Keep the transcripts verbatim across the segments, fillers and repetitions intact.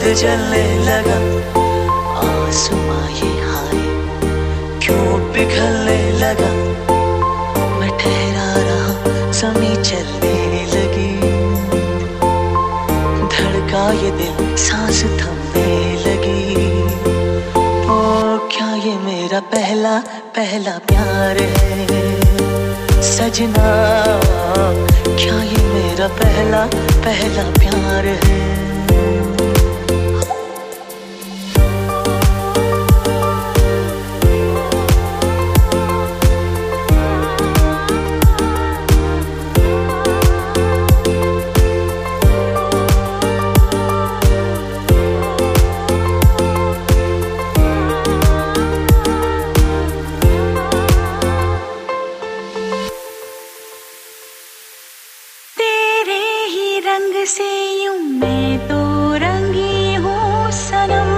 जलने लगा आसमां ये हाय क्यों पिघलने लगा। मैं ठहरा रहा ज़मीं चलने लगी, धड़का ये दिल सांस थमने लगी। ओ क्या ये मेरा पहला पहला प्यार है सजना, क्या ये मेरा पहला पहला प्यार है। रंग से यूं मैं तो रंगी हूँ सनम,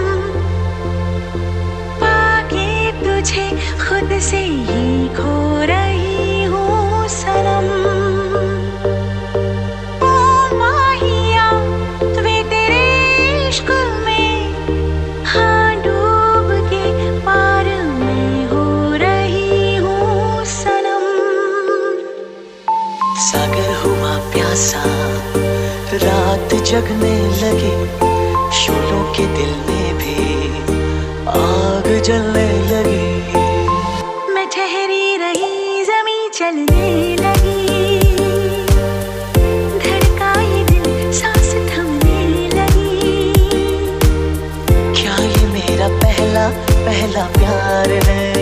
पाके तुझे खुद से ही खो रही हूँ सनम। ओ माहिया वे तेरे इश्क में, हाँ डूब के पार में हो रही हूँ सनम। सागर हुआ प्यासा रात जगने लगी, शोलों के दिल में भी आग जलने लगी। मैं ठहरी रही ज़मीं चलने लगी, धड़का ये दिल सांस थमने लगी। क्या ये मेरा पहला पहला प्यार है।